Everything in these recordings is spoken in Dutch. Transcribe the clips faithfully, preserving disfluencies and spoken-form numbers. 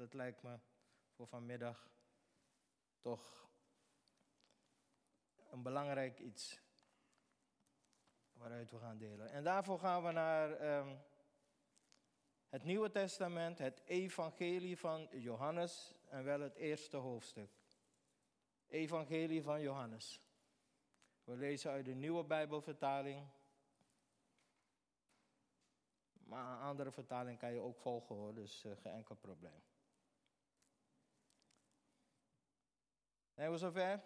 dat lijkt me voor vanmiddag toch een belangrijk iets waaruit we gaan delen. En daarvoor gaan we naar um, het Nieuwe Testament, het Evangelie van Johannes en wel het eerste hoofdstuk. Evangelie van Johannes. We lezen uit de Nieuwe Bijbelvertaling. Maar een andere vertaling kan je ook volgen hoor, dus uh, geen enkel probleem. Zijn we zover?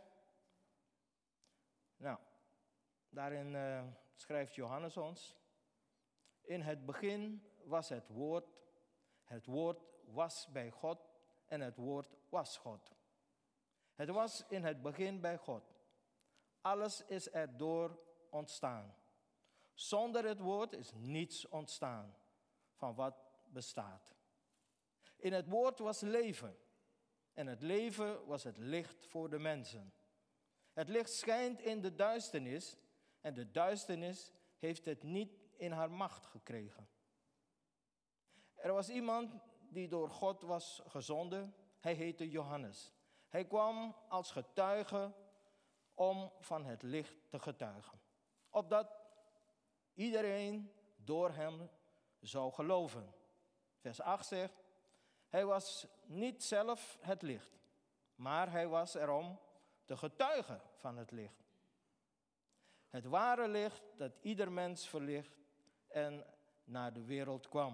Nou, daarin uh, schrijft Johannes ons. In het begin was het woord, het woord was bij God en het woord was God. Het was in het begin bij God. Alles is erdoor ontstaan. Zonder het woord is niets ontstaan van wat bestaat. In het woord was leven. En het leven was het licht voor de mensen. Het licht schijnt in de duisternis. En de duisternis heeft het niet in haar macht gekregen. Er was iemand die door God was gezonden. Hij heette Johannes. Hij kwam als getuige om van het licht te getuigen. Opdat iedereen door hem zou geloven. Vers acht zegt, hij was niet zelf het licht, maar hij was er om te getuigen van het licht. Het ware licht dat ieder mens verlicht en naar de wereld kwam.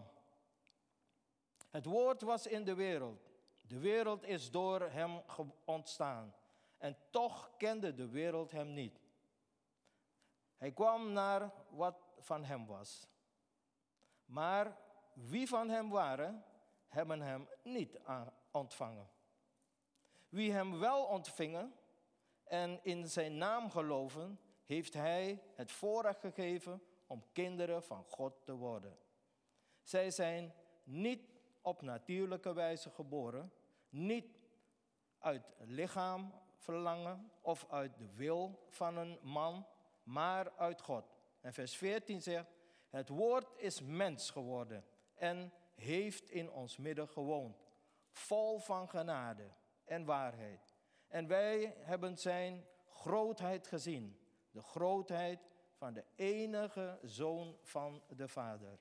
Het woord was in de wereld. De wereld is door hem ontstaan. En toch kende de wereld hem niet. Hij kwam naar wat van hem was. Maar wie van hem waren, hebben hem niet ontvangen. Wie hem wel ontvingen en in zijn naam geloven, heeft hij het voorrecht gegeven om kinderen van God te worden. Zij zijn niet op natuurlijke wijze geboren, niet uit lichaam verlangen of uit de wil van een man, maar uit God. En vers veertien zegt, het woord is mens geworden en heeft in ons midden gewoond, vol van genade en waarheid. En wij hebben zijn grootheid gezien, de grootheid van de enige Zoon van de Vader.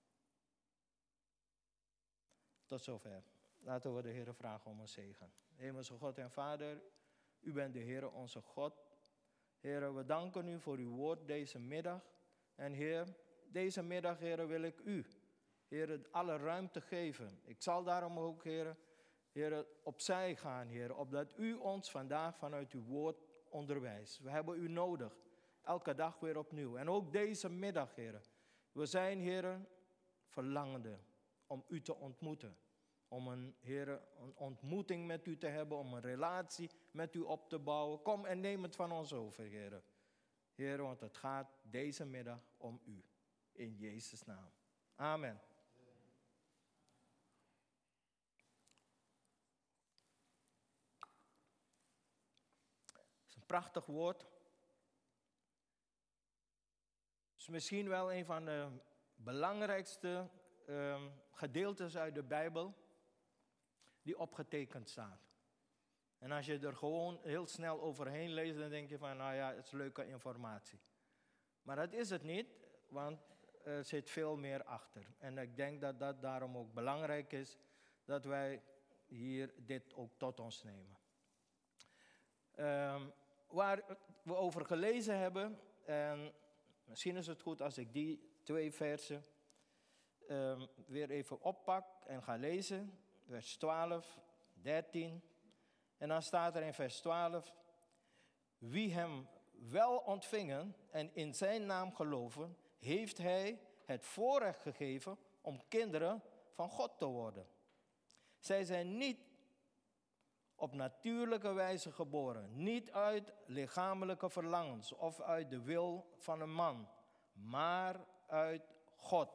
Tot zover. Laten we de Heer vragen om een zegen. Hemelse God en Vader, u bent de Heer onze God. Heer, we danken u voor uw woord deze middag. En Heer, deze middag, Heer, wil ik u, Heer, alle ruimte geven. Ik zal daarom ook, Heer, Heer, opzij gaan, Heer, opdat u ons vandaag vanuit uw woord onderwijst. We hebben u nodig, elke dag weer opnieuw. En ook deze middag, Heer. We zijn, Heer, verlangende om u te ontmoeten. Om een, Heer, een ontmoeting met u te hebben, om een relatie met u op te bouwen. Kom en neem het van ons over, Heer. Heer, want het gaat deze middag om u. In Jezus' naam. Amen. Het is een prachtig woord. Het is misschien wel een van de belangrijkste uh, gedeeltes uit de Bijbel die opgetekend staat. En als je er gewoon heel snel overheen leest, dan denk je van, nou ja, het is leuke informatie. Maar dat is het niet, want er zit veel meer achter. En ik denk dat dat daarom ook belangrijk is, dat wij hier dit ook tot ons nemen. Um, waar we over gelezen hebben, en misschien is het goed als ik die twee versen um, weer even oppak en ga lezen. Vers twaalf, dertien. En dan staat er in vers twaalf, wie hem wel ontvingen en in zijn naam geloven, heeft hij het voorrecht gegeven om kinderen van God te worden. Zij zijn niet op natuurlijke wijze geboren, niet uit lichamelijke verlangens of uit de wil van een man, maar uit God.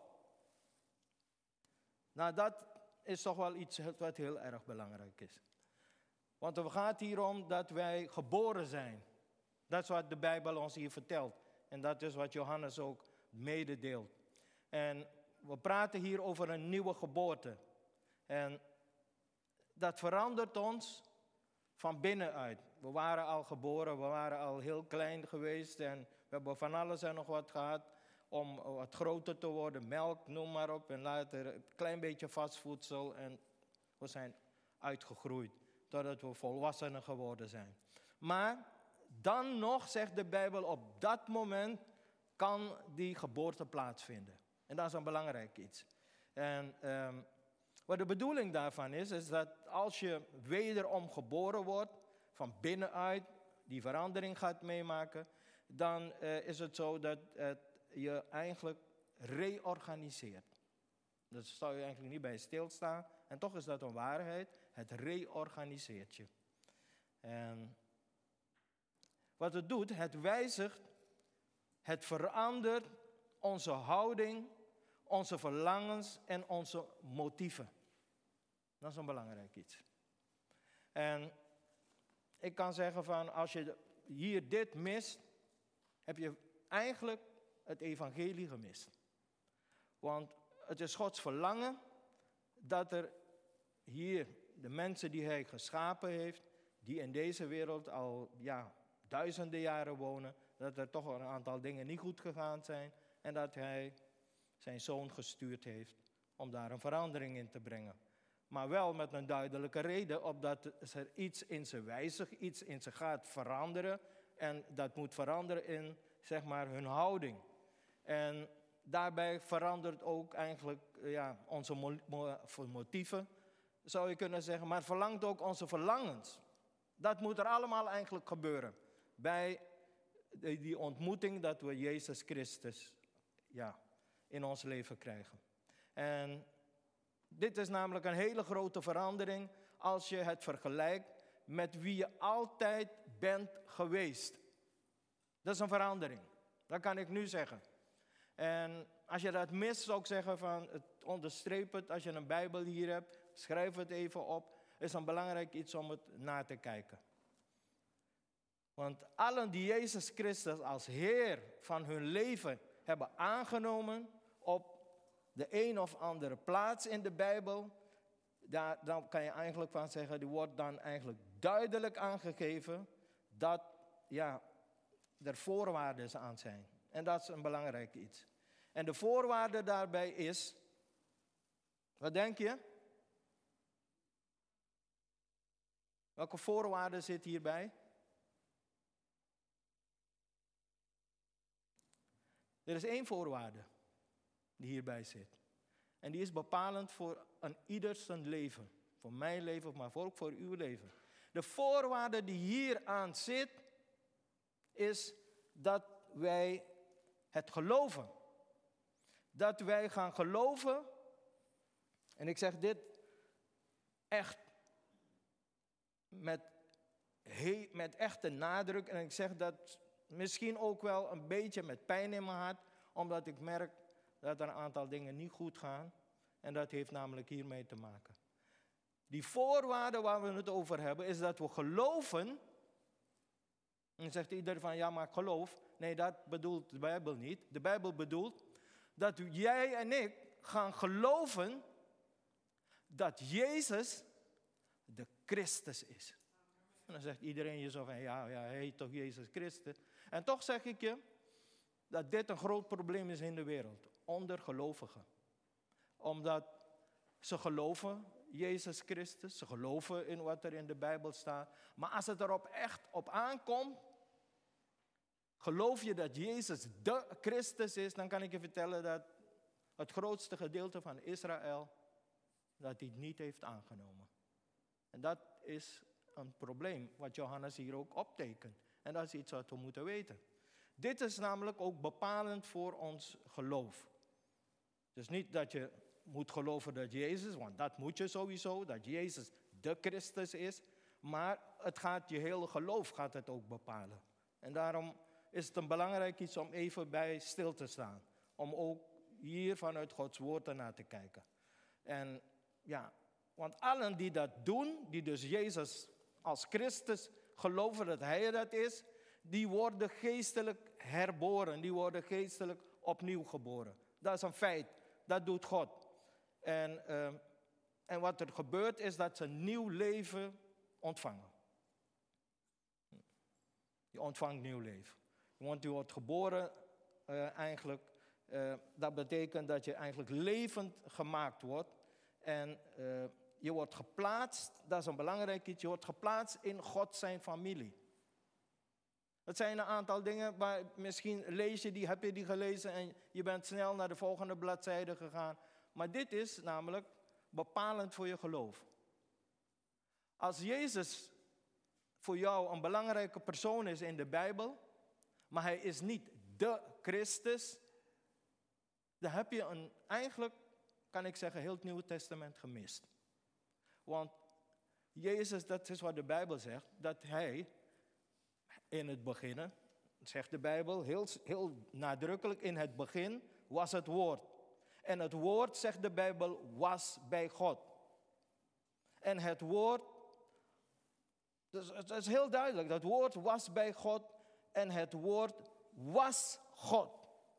Nou, dat is toch wel iets wat heel erg belangrijk is. Want het gaat hier om dat wij geboren zijn. Dat is wat de Bijbel ons hier vertelt. En dat is wat Johannes ook mededeelt. En we praten hier over een nieuwe geboorte. En dat verandert ons van binnenuit. We waren al geboren, we waren al heel klein geweest en we hebben van alles en nog wat gehad om wat groter te worden. Melk, noem maar op, en later een klein beetje vastvoedsel en we zijn uitgegroeid totdat we volwassenen geworden zijn. Maar dan nog, zegt de Bijbel, op dat moment kan die geboorte plaatsvinden. En dat is een belangrijk iets. En um, wat de bedoeling daarvan is, is dat als je wederom geboren wordt, van binnenuit die verandering gaat meemaken, dan uh, is het zo dat het je eigenlijk reorganiseert. Daar zou je eigenlijk niet bij stilstaan. En toch is dat een waarheid. Het reorganiseert je. En wat het doet, het wijzigt, het verandert onze houding, onze verlangens en onze motieven. Dat is een belangrijk iets. En ik kan zeggen van, als je hier dit mist, heb je eigenlijk het evangelie gemist. Want het is Gods verlangen dat er hier de mensen die hij geschapen heeft, die in deze wereld al ja, duizenden jaren wonen, dat er toch een aantal dingen niet goed gegaan zijn en dat hij zijn zoon gestuurd heeft om daar een verandering in te brengen. Maar wel met een duidelijke reden, opdat er iets in ze wijzigt, iets in ze gaat veranderen. En dat moet veranderen in, zeg maar, hun houding. En daarbij verandert ook eigenlijk ja, onze mo- mo- motieven, zou je kunnen zeggen. Maar verlangt ook onze verlangens. Dat moet er allemaal eigenlijk gebeuren. Bij die ontmoeting dat we Jezus Christus ja, in ons leven krijgen. En dit is namelijk een hele grote verandering als je het vergelijkt met wie je altijd bent geweest. Dat is een verandering. Dat kan ik nu zeggen. En als je dat mist, zou ik zeggen van, het onderstreep het. Als je een Bijbel hier hebt, schrijf het even op. Het is een belangrijk iets om het na te kijken. Want allen die Jezus Christus als Heer van hun leven hebben aangenomen op de een of andere plaats in de Bijbel, daar, dan kan je eigenlijk van zeggen, die wordt dan eigenlijk duidelijk aangegeven dat ja, er voorwaarden aan zijn. En dat is een belangrijk iets. En de voorwaarde daarbij is, wat denk je? Welke voorwaarden zit hierbij? Er is één voorwaarde die hierbij zit. En die is bepalend voor een ieder zijn leven. Voor mijn leven, maar ook voor uw leven. De voorwaarde die hier aan zit, is dat wij het geloven. Dat wij gaan geloven. En ik zeg dit echt met, he, met echte nadruk. En ik zeg dat misschien ook wel een beetje met pijn in mijn hart. Omdat ik merk dat er een aantal dingen niet goed gaan. En dat heeft namelijk hiermee te maken. Die voorwaarde waar we het over hebben, is dat we geloven. En dan zegt iedereen van, ja maar ik geloof. Nee, dat bedoelt de Bijbel niet. De Bijbel bedoelt dat jij en ik gaan geloven dat Jezus de Christus is. En dan zegt iedereen je zo van, ja, ja, hij heet toch Jezus Christus. En toch zeg ik je dat dit een groot probleem is in de wereld. Onder gelovigen. Omdat ze geloven Jezus Christus. Ze geloven in wat er in de Bijbel staat. Maar als het erop echt op aankomt, geloof je dat Jezus de Christus is, dan kan ik je vertellen dat het grootste gedeelte van Israël dat hij het niet heeft aangenomen. En dat is een probleem wat Johannes hier ook optekent. En dat is iets wat we moeten weten. Dit is namelijk ook bepalend voor ons geloof. Dus niet dat je moet geloven dat Jezus, want dat moet je sowieso, dat Jezus de Christus is. Maar het gaat je hele geloof gaat het ook bepalen. En daarom is het een belangrijk iets om even bij stil te staan. Om ook hier vanuit Gods woord ernaar te kijken. En ja, want allen die dat doen, die dus Jezus als Christus geloven dat Hij dat is, die worden geestelijk herboren. Die worden geestelijk opnieuw geboren. Dat is een feit. Dat doet God. En uh, En wat er gebeurt is dat ze een nieuw leven ontvangen. Je ontvangt nieuw leven. Want je wordt geboren uh, eigenlijk. Uh, dat betekent dat je eigenlijk levend gemaakt wordt. En uh, je wordt geplaatst, dat is een belangrijk iets, je wordt geplaatst in God zijn familie. Het zijn een aantal dingen, maar misschien lees je die, heb je die gelezen en je bent snel naar de volgende bladzijde gegaan. Maar dit is namelijk bepalend voor je geloof. Als Jezus voor jou een belangrijke persoon is in de Bijbel, maar hij is niet de Christus, dan heb je een, eigenlijk, kan ik zeggen, heel het Nieuwe Testament gemist. Want Jezus, dat is wat de Bijbel zegt, dat hij in het begin, zegt de Bijbel heel, heel nadrukkelijk, in het begin was het woord. En het woord, zegt de Bijbel, was bij God. En het woord, dus het is heel duidelijk, dat woord was bij God en het woord was God.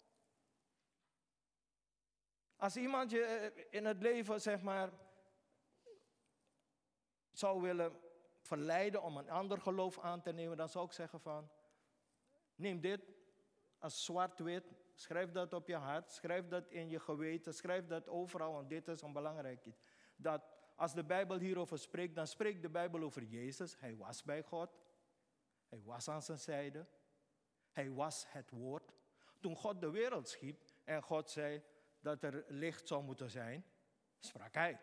Als iemand je in het leven, zeg maar, zou willen verleiden om een ander geloof aan te nemen, dan zou ik zeggen van, neem dit als zwart-wit, schrijf dat op je hart, schrijf dat in je geweten, schrijf dat overal, want dit is een belangrijk iets. Dat als de Bijbel hierover spreekt, dan spreekt de Bijbel over Jezus. Hij was bij God, hij was aan zijn zijde, hij was het woord. Toen God de wereld schiep en God zei dat er licht zou moeten zijn, sprak hij.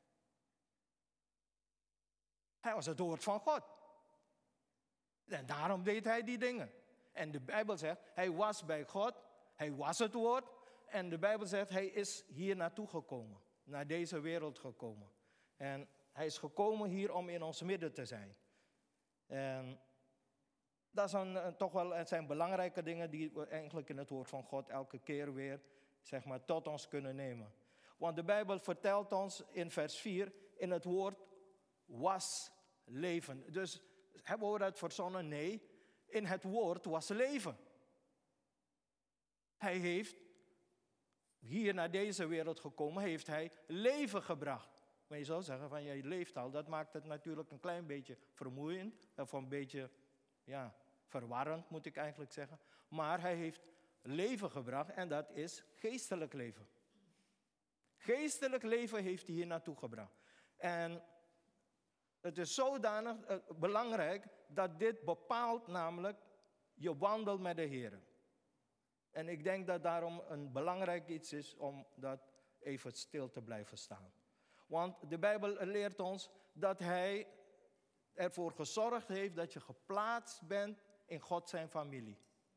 Hij was het woord van God. En daarom deed hij die dingen. En de Bijbel zegt, hij was bij God, hij was het woord. En de Bijbel zegt, hij is hier naartoe gekomen, naar deze wereld gekomen. En hij is gekomen hier om in ons midden te zijn. En dat zijn toch wel, het zijn belangrijke dingen die we eigenlijk in het woord van God elke keer weer, zeg maar, tot ons kunnen nemen. Want de Bijbel vertelt ons in vers vier, in het woord was leven. Dus hebben we dat verzonnen? Nee, in het woord was leven. Hij heeft, hier naar deze wereld gekomen, heeft hij leven gebracht. Maar je zou zeggen van, je leeft al, dat maakt het natuurlijk een klein beetje vermoeiend, of een beetje, ja, verwarrend moet ik eigenlijk zeggen. Maar hij heeft leven gebracht en dat is geestelijk leven. Geestelijk leven heeft hij hier naartoe gebracht. En het is zodanig uh, belangrijk dat dit bepaalt namelijk je wandel met de Heer. En ik denk dat daarom een belangrijk iets is om dat even stil te blijven staan. Want de Bijbel leert ons dat hij ervoor gezorgd heeft dat je geplaatst bent in God zijn familie.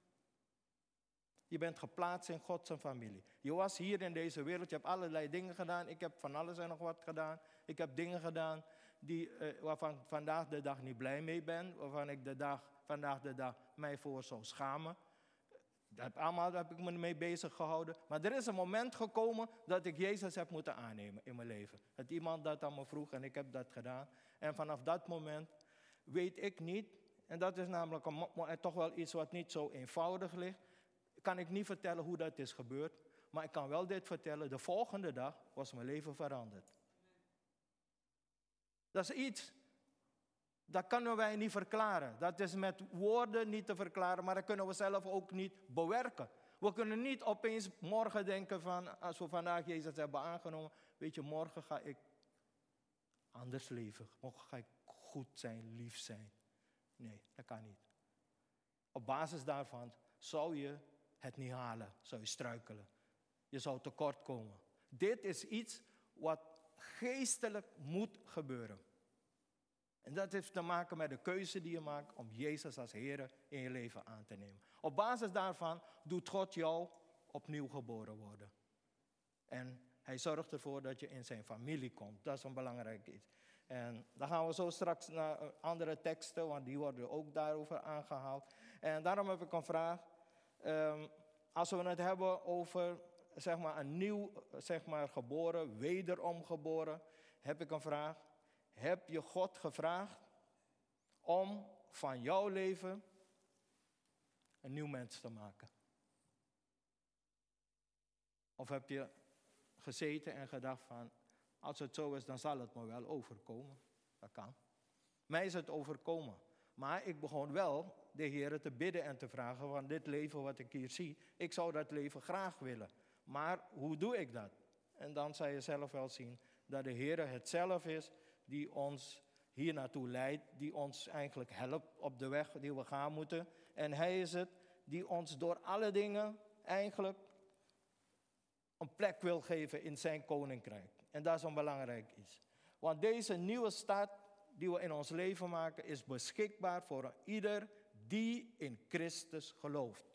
Je bent geplaatst in God zijn familie. Je was hier in deze wereld, je hebt allerlei dingen gedaan. Ik heb van alles en nog wat gedaan. Ik heb dingen gedaan die, uh, waarvan ik vandaag de dag niet blij mee ben. Waarvan ik de dag, vandaag de dag mij voor zou schamen. Dat allemaal heb ik me mee bezig gehouden. Maar er is een moment gekomen dat ik Jezus heb moeten aannemen in mijn leven. Dat iemand dat aan me vroeg en ik heb dat gedaan. En vanaf dat moment weet ik niet, en dat is namelijk een, toch wel iets wat niet zo eenvoudig ligt, kan ik niet vertellen hoe dat is gebeurd. Maar ik kan wel dit vertellen, de volgende dag was mijn leven veranderd. Dat is iets, dat kunnen wij niet verklaren. Dat is met woorden niet te verklaren, maar dat kunnen we zelf ook niet bewerken. We kunnen niet opeens morgen denken van, als we vandaag Jezus hebben aangenomen, weet je, morgen ga ik anders leven. Morgen ga ik goed zijn, lief zijn. Nee, dat kan niet. Op basis daarvan zou je het niet halen, zou je struikelen. Je zou tekort komen. Dit is iets wat geestelijk moet gebeuren. En dat heeft te maken met de keuze die je maakt om Jezus als Heer in je leven aan te nemen. Op basis daarvan doet God jou opnieuw geboren worden. En hij zorgt ervoor dat je in zijn familie komt. Dat is een belangrijk iets. En dan gaan we zo straks naar andere teksten, want die worden ook daarover aangehaald. En daarom heb ik een vraag. Um, als we het hebben over, zeg maar, een nieuw, zeg maar, geboren, wederom geboren, heb ik een vraag. Heb je God gevraagd om van jouw leven een nieuw mens te maken? Of heb je gezeten en gedacht van, Als het zo is, dan zal het me wel overkomen. Dat kan. Mij is het overkomen. Maar ik begon wel de Heer te bidden en te vragen van dit leven wat ik hier zie, ik zou dat leven graag willen. Maar hoe doe ik dat? En dan zal je zelf wel zien dat de Heer het zelf is die ons hier naartoe leidt, die ons eigenlijk helpt op de weg die we gaan moeten. En Hij is het die ons door alle dingen eigenlijk een plek wil geven in zijn koninkrijk. En dat is een belangrijk iets. Want deze nieuwe start die we in ons leven maken is beschikbaar voor ieder die in Christus gelooft.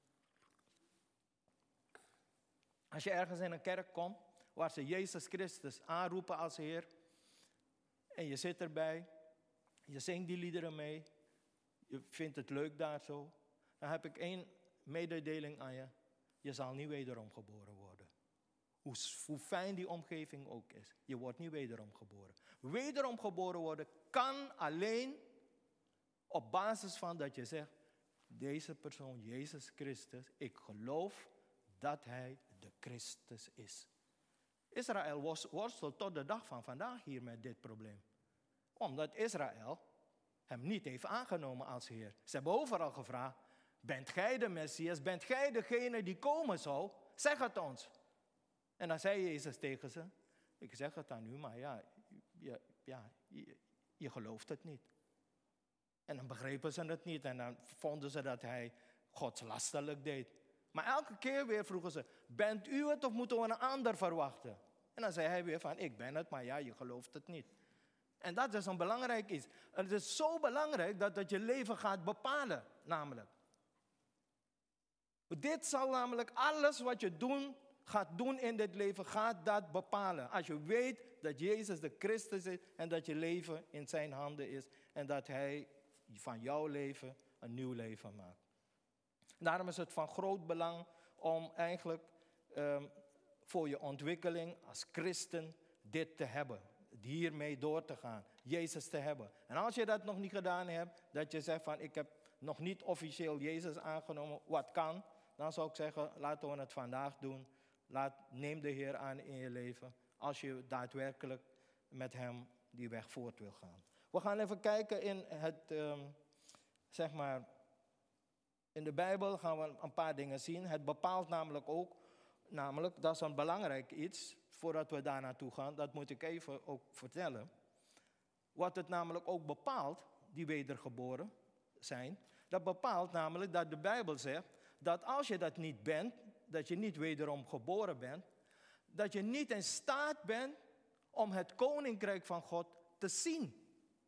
Als je ergens in een kerk komt waar ze Jezus Christus aanroepen als Heer en je zit erbij, je zingt die liederen mee, je vindt het leuk daar zo, dan heb ik één mededeling aan je. Je zal niet wederom geboren worden. Hoe, hoe fijn die omgeving ook is. Je wordt niet wederom geboren. Wederom geboren worden kan alleen op basis van dat je zegt, deze persoon, Jezus Christus, ik geloof dat Hij de Christus is. Israël worstelt tot de dag van vandaag hier met dit probleem. Omdat Israël hem niet heeft aangenomen als Heer. Ze hebben overal gevraagd, bent gij de Messias, bent gij degene die komen zou? Zeg het ons. En dan zei Jezus tegen ze, ik zeg het aan u, maar ja, je, ja, je, je gelooft het niet. En dan begrepen ze het niet en dan vonden ze dat hij godslasterlijk deed. Maar elke keer weer vroegen ze, bent u het of moeten we een ander verwachten? En dan zei hij weer van, ik ben het, maar ja, je gelooft het niet. En dat is een belangrijk iets. Het is zo belangrijk dat het je leven gaat bepalen, namelijk. Dit zal namelijk alles wat je doen, gaat doen in dit leven, gaat dat bepalen. Als je weet dat Jezus de Christus is en dat je leven in zijn handen is en dat Hij van jouw leven een nieuw leven maakt. Daarom is het van groot belang om eigenlijk um, voor je ontwikkeling als christen dit te hebben. Hiermee door te gaan. Jezus te hebben. En als je dat nog niet gedaan hebt, dat je zegt van ik heb nog niet officieel Jezus aangenomen, wat kan, dan zou ik zeggen laten we het vandaag doen. Laat, neem de Heer aan in je leven als je daadwerkelijk met Hem die weg voort wil gaan. We gaan even kijken in het, um, zeg maar, in de Bijbel gaan we een paar dingen zien. Het bepaalt namelijk ook, namelijk, dat is een belangrijk iets, voordat we daar naartoe gaan, dat moet ik even ook vertellen. Wat het namelijk ook bepaalt, die wedergeboren zijn, dat bepaalt namelijk dat de Bijbel zegt, dat als je dat niet bent, dat je niet wederom geboren bent, dat je niet in staat bent om het koninkrijk van God te zien.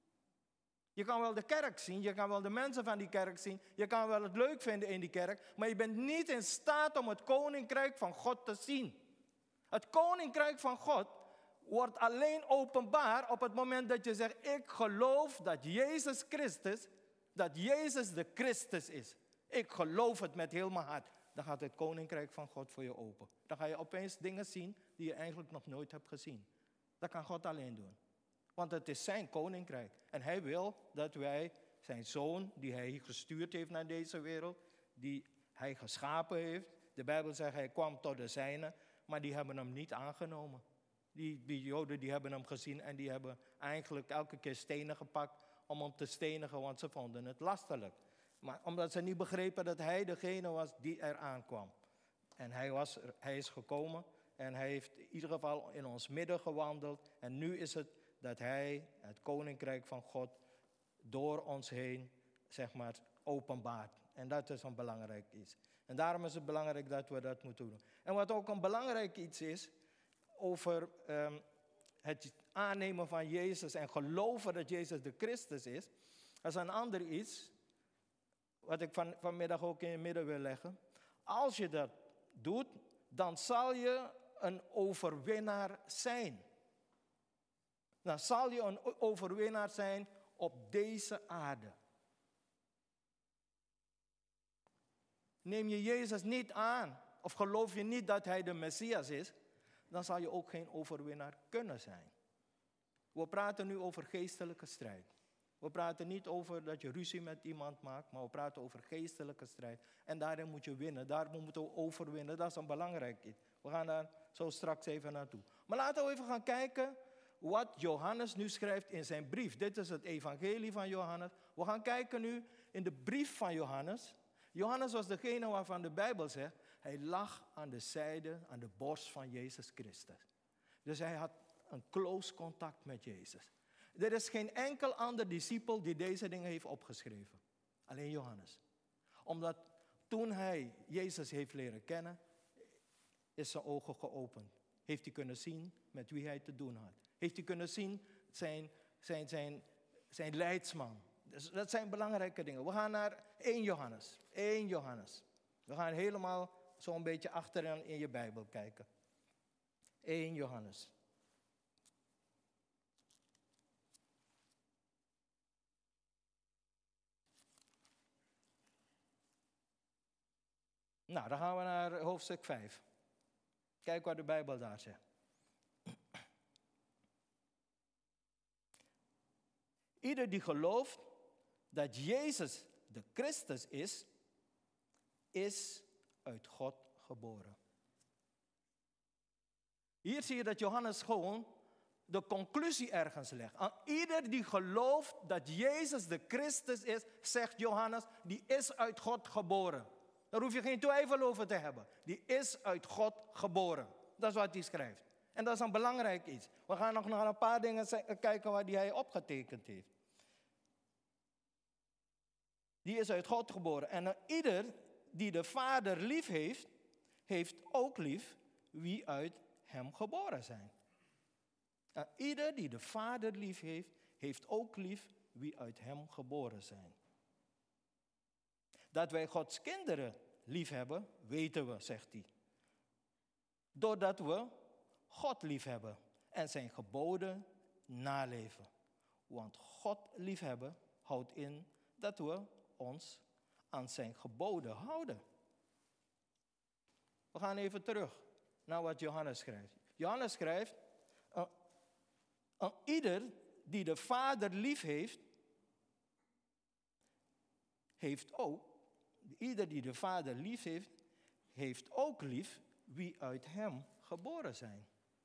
Je kan wel de kerk zien, je kan wel de mensen van die kerk zien, je kan wel het leuk vinden in die kerk, maar je bent niet in staat om het koninkrijk van God te zien. Het koninkrijk van God wordt alleen openbaar op het moment dat je zegt, ik geloof dat Jezus Christus, dat Jezus de Christus is. Ik geloof het met heel mijn hart. Dan gaat het koninkrijk van God voor je open. Dan ga je opeens dingen zien die je eigenlijk nog nooit hebt gezien. Dat kan God alleen doen. Want het is zijn koninkrijk. En hij wil dat wij zijn zoon, die hij gestuurd heeft naar deze wereld, die hij geschapen heeft. De Bijbel zegt, hij kwam tot de zijnen, maar die hebben hem niet aangenomen. Die, die Joden die hebben hem gezien en die hebben eigenlijk elke keer stenen gepakt om hem te stenigen, want ze vonden het lastelijk. Maar omdat ze niet begrepen dat hij degene was die er aankwam. En hij, was, hij is gekomen en hij heeft in ieder geval in ons midden gewandeld. En nu is het dat hij het koninkrijk van God door ons heen, zeg maar, openbaart. En dat is een belangrijk iets. En daarom is het belangrijk dat we dat moeten doen. En wat ook een belangrijk iets is, over um, het aannemen van Jezus en geloven dat Jezus de Christus is, dat is een ander iets, wat ik van, vanmiddag ook in je midden wil leggen. Als je dat doet, dan zal je een overwinnaar zijn. Dan zal je een overwinnaar zijn op deze aarde. Neem je Jezus niet aan, of geloof je niet dat hij de Messias is, dan zal je ook geen overwinnaar kunnen zijn. We praten nu over geestelijke strijd. We praten niet over dat je ruzie met iemand maakt, maar we praten over geestelijke strijd. En daarin moet je winnen, daar moeten we overwinnen, dat is een belangrijk iets. We gaan daar zo straks even naartoe. Maar laten we even gaan kijken wat Johannes nu schrijft in zijn brief. Dit is het evangelie van Johannes. We gaan kijken nu in de brief van Johannes. Johannes was degene waarvan de Bijbel zegt, hij lag aan de zijde, aan de borst van Jezus Christus. Dus hij had een close contact met Jezus. Er is geen enkel ander discipel die deze dingen heeft opgeschreven. Alleen Johannes. Omdat toen hij Jezus heeft leren kennen, is zijn ogen geopend. Heeft hij kunnen zien met wie hij te doen had. Heeft hij kunnen zien zijn, zijn, zijn, zijn leidsman. Dus dat zijn belangrijke dingen. We gaan naar één Johannes. één Johannes. We gaan helemaal zo'n beetje achterin in je Bijbel kijken. één Johannes. Nou, dan gaan we naar hoofdstuk vijf. Kijk wat de Bijbel daar zegt. Ieder die gelooft dat Jezus de Christus is, is uit God geboren. Hier zie je dat Johannes gewoon de conclusie ergens legt. Aan ieder die gelooft dat Jezus de Christus is, zegt Johannes, die is uit God geboren. Daar hoef je geen twijfel over te hebben. Die is uit God geboren. Dat is wat hij schrijft. En dat is een belangrijk iets. We gaan nog naar een paar dingen kijken waar hij opgetekend heeft. Die is uit God geboren. En ieder die de Vader lief heeft, heeft ook lief wie uit hem geboren zijn. En ieder die de Vader lief heeft, heeft ook lief wie uit hem geboren zijn. Dat wij Gods kinderen lief hebben, weten we, zegt hij. Doordat we God lief hebben en zijn geboden naleven. Want God liefhebben houdt in dat we ons aan zijn geboden houden. We gaan even terug naar wat Johannes schrijft. Johannes schrijft, uh, uh, ieder die de Vader lief heeft, heeft ook, ieder die de Vader lief heeft, heeft ook lief wie uit hem geboren zijn.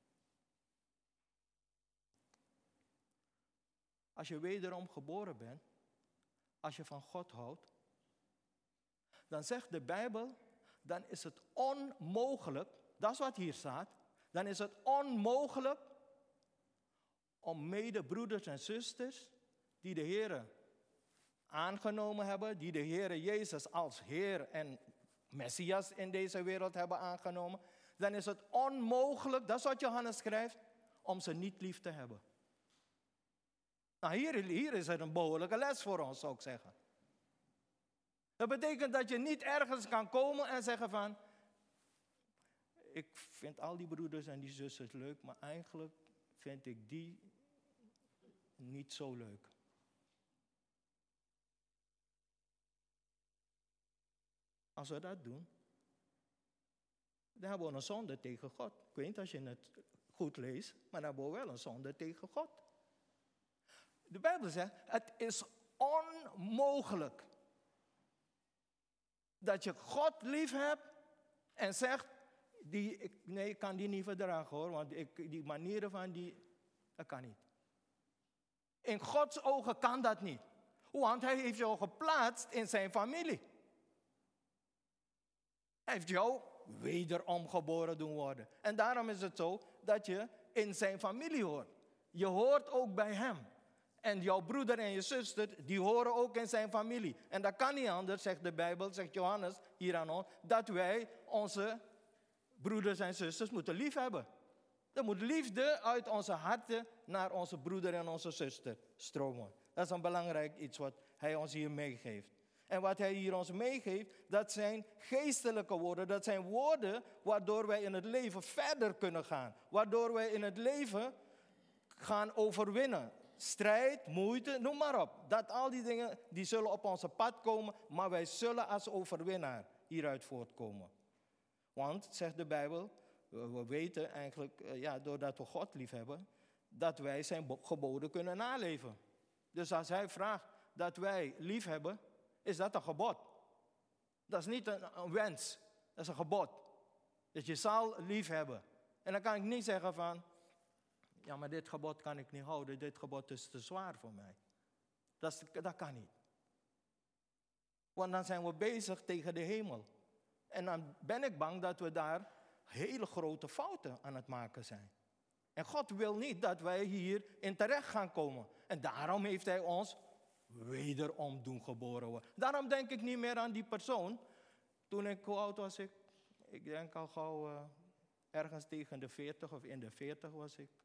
Als je wederom geboren bent, als je van God houdt, dan zegt de Bijbel, dan is het onmogelijk, dat is wat hier staat, dan is het onmogelijk om medebroeders en zusters die de Heer aangenomen hebben, die de Heer Jezus als Heer en Messias in deze wereld hebben aangenomen, dan is het onmogelijk, dat is wat Johannes schrijft, om ze niet lief te hebben. Nou, hier, hier is het een behoorlijke les voor ons, zou ik zeggen. Dat betekent dat je niet ergens kan komen en zeggen van, ik vind al die broeders en die zusters leuk, maar eigenlijk vind ik die niet zo leuk. Als we dat doen, dan hebben we een zonde tegen God. Ik weet niet als je het goed leest, maar dan hebben we wel een zonde tegen God. De Bijbel zegt, het is onmogelijk dat je God lief hebt en zegt, die, ik, nee, ik kan die niet verdragen hoor, want ik, die manieren van die, dat kan niet. In Gods ogen kan dat niet, want hij heeft jou geplaatst in zijn familie. Hij heeft jou wederom geboren doen worden. En daarom is het zo dat je in zijn familie hoort. Je hoort ook bij hem. En jouw broeder en je zuster, die horen ook in zijn familie. En dat kan niet anders, zegt de Bijbel, zegt Johannes hier aan ons, dat wij onze broeders en zusters moeten lief hebben. Er moet liefde uit onze harten naar onze broeder en onze zuster stromen. Dat is een belangrijk iets wat hij ons hier meegeeft. En wat hij hier ons meegeeft, dat zijn geestelijke woorden. Dat zijn woorden waardoor wij in het leven verder kunnen gaan. Waardoor wij in het leven gaan overwinnen. Strijd, moeite, noem maar op. Dat al die dingen, die zullen op onze pad komen, maar wij zullen als overwinnaar hieruit voortkomen. Want, zegt de Bijbel, we weten eigenlijk, ja, doordat we God lief hebben, dat wij zijn geboden kunnen naleven. Dus als hij vraagt dat wij lief hebben, is dat een gebod. Dat is niet een, een wens, dat is een gebod. Dus je zal lief hebben. En dan kan ik niet zeggen van, ja, maar dit gebod kan ik niet houden. Dit gebod is te zwaar voor mij. Dat, is, dat kan niet. Want dan zijn we bezig tegen de hemel. En dan ben ik bang dat we daar hele grote fouten aan het maken zijn. En God wil niet dat wij hier in terecht gaan komen. En daarom heeft hij ons wederom doen geboren worden. Daarom denk ik niet meer aan die persoon. Toen ik, hoe oud was ik? Ik denk al gauw uh, ergens tegen de veertig of in de veertig was ik.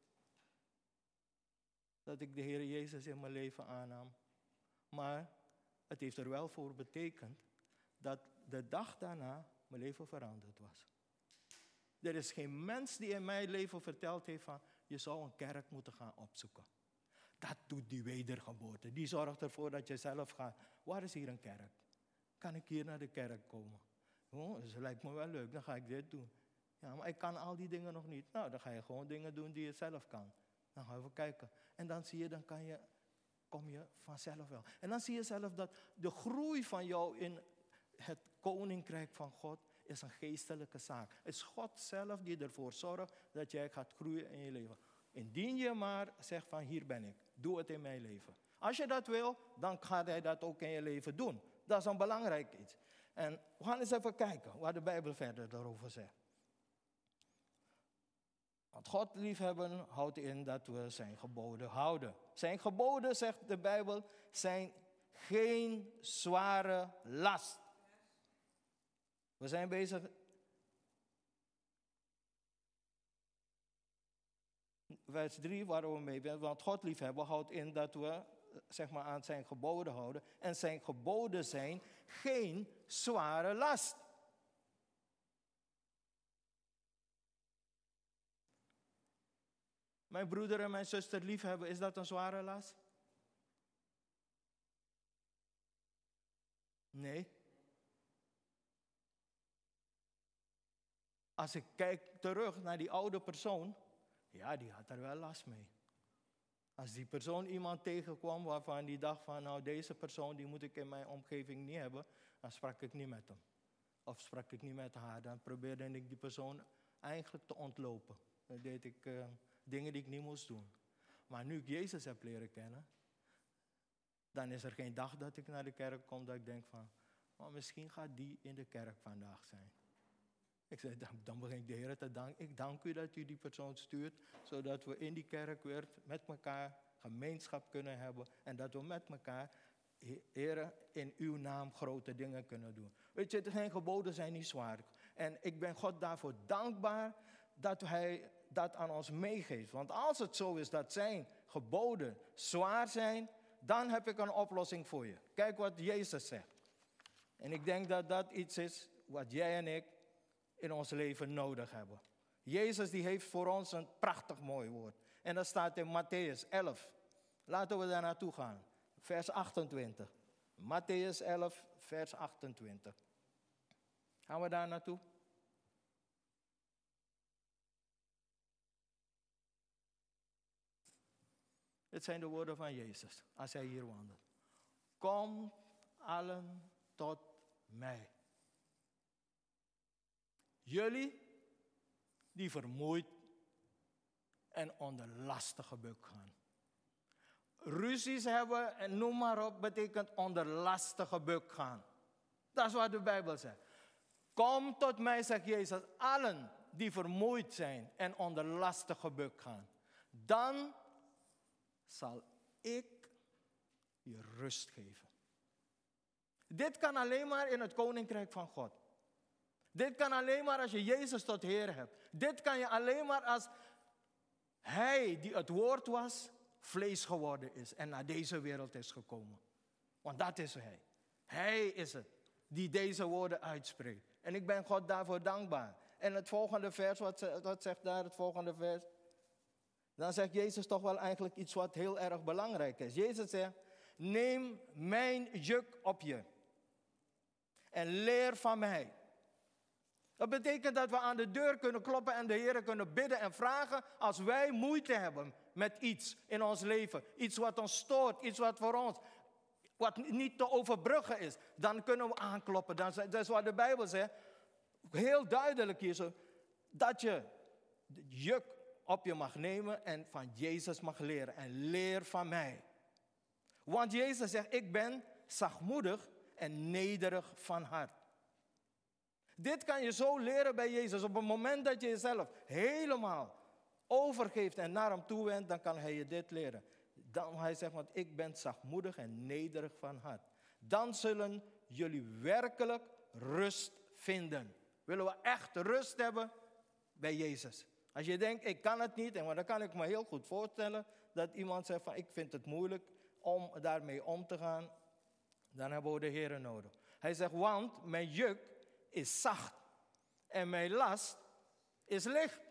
Dat ik de Heer Jezus in mijn leven aannam. Maar het heeft er wel voor betekend dat de dag daarna mijn leven veranderd was. Er is geen mens die in mijn leven verteld heeft van, je zou een kerk moeten gaan opzoeken. Dat doet die wedergeboorte. Die zorgt ervoor dat je zelf gaat, waar is hier een kerk? Kan ik hier naar de kerk komen? Oh, dat lijkt me wel leuk, dan ga ik dit doen. Ja, maar ik kan al die dingen nog niet. Nou, dan ga je gewoon dingen doen die je zelf kan. Dan gaan we kijken. En dan zie je, dan kan je, kom je vanzelf wel. En dan zie je zelf dat de groei van jou in het koninkrijk van God is een geestelijke zaak. Het is God zelf die ervoor zorgt dat jij gaat groeien in je leven. Indien je maar zegt van, hier ben ik. Doe het in mijn leven. Als je dat wil, dan gaat hij dat ook in je leven doen. Dat is een belangrijk iets. En we gaan eens even kijken wat de Bijbel verder daarover zegt. Want God liefhebben houdt in dat we zijn geboden houden. Zijn geboden, zegt de Bijbel, zijn geen zware last. We zijn bezig. Vers drie, waar we mee zijn. Want God liefhebben houdt in dat we, zeg maar, aan zijn geboden houden. En zijn geboden zijn geen zware last. Mijn broeder en mijn zuster liefhebben, is dat een zware last? Nee. Als ik kijk terug naar die oude persoon, ja, die had er wel last mee. Als die persoon iemand tegenkwam waarvan die dacht van, nou, deze persoon die moet ik in mijn omgeving niet hebben, dan sprak ik niet met hem. Of sprak ik niet met haar, dan probeerde ik die persoon eigenlijk te ontlopen. Dan deed ik uh, dingen die ik niet moest doen. Maar nu ik Jezus heb leren kennen, dan is er geen dag dat ik naar de kerk kom dat ik denk van, maar misschien gaat die in de kerk vandaag zijn. Ik zei, dan, dan begin ik de Heer te danken. Ik dank u dat u die persoon stuurt, zodat we in die kerk weer met elkaar gemeenschap kunnen hebben. En dat we met elkaar, Heer, in uw naam grote dingen kunnen doen. Weet je, zijn geboden zijn niet zwaar. En ik ben God daarvoor dankbaar dat hij dat aan ons meegeeft. Want als het zo is dat zijn geboden zwaar zijn, dan heb ik een oplossing voor je. Kijk wat Jezus zegt. En ik denk dat dat iets is wat jij en ik in ons leven nodig hebben. Jezus die heeft voor ons een prachtig mooi woord. En dat staat in Mattheüs elf. Laten we daar naartoe gaan. Vers achtentwintig. Mattheüs elf, vers achtentwintig. Gaan we daar naartoe? Dit zijn de woorden van Jezus, als hij hier wandelt. Kom allen tot mij. Jullie die vermoeid en onder lasten gebukt gaan. Ruzies hebben en noem maar op, betekent onder lasten gebukt gaan. Dat is wat de Bijbel zegt. Kom tot mij, zegt Jezus, allen die vermoeid zijn en onder lasten gebukt gaan. Dan zal ik je rust geven. Dit kan alleen maar in het koninkrijk van God. Dit kan alleen maar als je Jezus tot Heer hebt. Dit kan je alleen maar als Hij die het woord was, vlees geworden is en naar deze wereld is gekomen. Want dat is Hij. Hij is het die deze woorden uitspreekt. En ik ben God daarvoor dankbaar. En het volgende vers, wat, wat zegt daar het volgende vers? Dan zegt Jezus toch wel eigenlijk iets wat heel erg belangrijk is. Jezus zegt, neem mijn juk op je en leer van mij. Dat betekent dat we aan de deur kunnen kloppen en de Heer kunnen bidden en vragen als wij moeite hebben met iets in ons leven. Iets wat ons stoort, iets wat voor ons, wat niet te overbruggen is. Dan kunnen we aankloppen. Dat is wat de Bijbel zegt, heel duidelijk hier zo. dat je de juk op je mag nemen en van Jezus mag leren. En leer van mij. Want Jezus zegt, ik ben zachtmoedig en nederig van hart. Dit kan je zo leren bij Jezus. Op het moment dat je jezelf helemaal overgeeft en naar hem toe wendt, dan kan hij je dit leren. Dan hij zegt, want ik ben zachtmoedig en nederig van hart. Dan zullen jullie werkelijk rust vinden. Willen we echt rust hebben bij Jezus? Als je denkt, ik kan het niet, en dan kan ik me heel goed voorstellen dat iemand zegt van, ik vind het moeilijk om daarmee om te gaan. Dan hebben we de Heer nodig. Hij zegt, want mijn juk is zacht en mijn last is licht.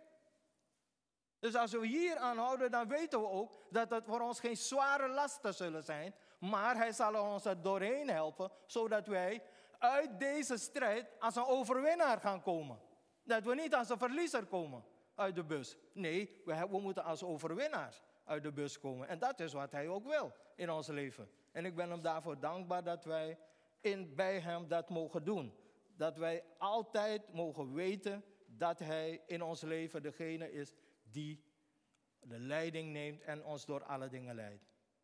Dus als we hier aanhouden, dan weten we ook dat het voor ons geen zware lasten zullen zijn. Maar hij zal ons er doorheen helpen, zodat wij uit deze strijd als een overwinnaar gaan komen. Dat we niet als een verliezer komen uit de bus. Nee, we, we moeten als overwinnaars uit de bus komen. En dat is wat hij ook wil in ons leven. En ik ben hem daarvoor dankbaar dat wij in, bij hem dat mogen doen. Dat wij altijd mogen weten dat hij in ons leven degene is die de leiding neemt en ons door alle dingen leidt.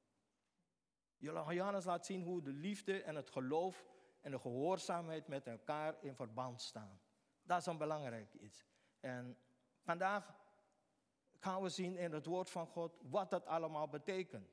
Johannes laat zien hoe de liefde en het geloof en de gehoorzaamheid met elkaar in verband staan. Dat is een belangrijk iets. En vandaag gaan we zien in het woord van God wat dat allemaal betekent.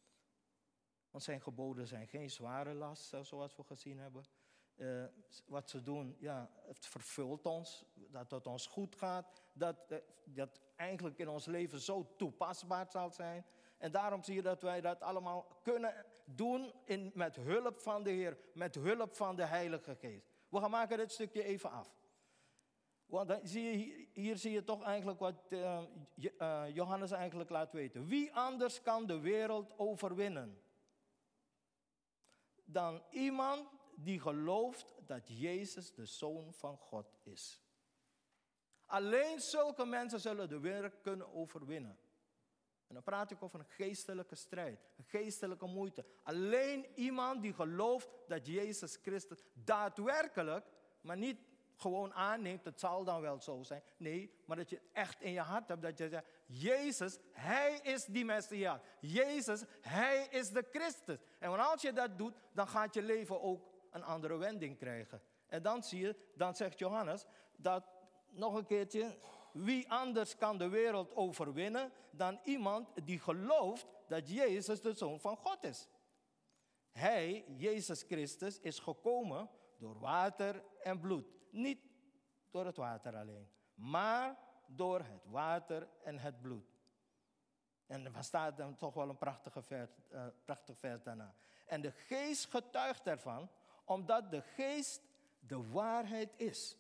Want zijn geboden zijn geen zware last, zoals we gezien hebben. Uh, wat ze doen, ja, het vervult ons, dat het ons goed gaat, dat uh, dat eigenlijk in ons leven zo toepasbaar zal zijn. En daarom zie je dat wij dat allemaal kunnen doen in, met hulp van de Heer, met hulp van de Heilige Geest. We gaan maken dit stukje even af. Want dan zie je, hier zie je toch eigenlijk wat uh, uh, Johannes eigenlijk laat weten. Wie anders kan de wereld overwinnen dan iemand die gelooft dat Jezus de Zoon van God is? Alleen zulke mensen zullen de wereld kunnen overwinnen. En dan praat ik over een geestelijke strijd, een geestelijke moeite. Alleen iemand die gelooft dat Jezus Christus daadwerkelijk, maar niet gewoon aanneemt, het zal dan wel zo zijn. Nee, maar dat je het echt in je hart hebt, dat je zegt, Jezus, Hij is die Messias. Jezus, Hij is de Christus. En als je dat doet, dan gaat je leven ook een andere wending krijgen. En dan zie je, dan zegt Johannes, dat nog een keertje, wie anders kan de wereld overwinnen dan iemand die gelooft dat Jezus de Zoon van God is. Hij, Jezus Christus, is gekomen door water en bloed. Niet door het water alleen, maar door het water en het bloed. En er staat dan toch wel een prachtige vers, uh, prachtig vers daarna. En de geest getuigt ervan, omdat de geest de waarheid is.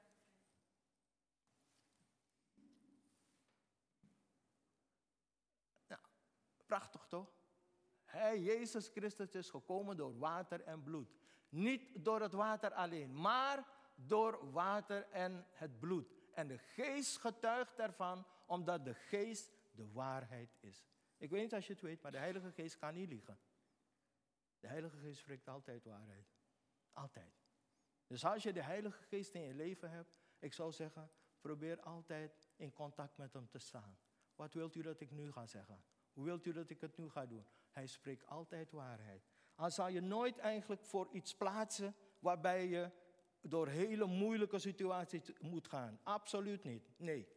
Nou, prachtig toch? Hij, Jezus Christus, is gekomen door water en bloed. Niet door het water alleen, maar door water en het bloed. En de geest getuigt ervan, omdat de geest de waarheid is. Ik weet niet als je het weet, maar de Heilige Geest kan niet liegen. De Heilige Geest spreekt altijd waarheid. Altijd. Dus als je de Heilige Geest in je leven hebt, ik zou zeggen, probeer altijd in contact met hem te staan. Wat wilt u dat ik nu ga zeggen? Hoe wilt u dat ik het nu ga doen? Hij spreekt altijd waarheid. Dan zal je nooit eigenlijk voor iets plaatsen waarbij je door hele moeilijke situaties moet gaan. Absoluut niet. Nee.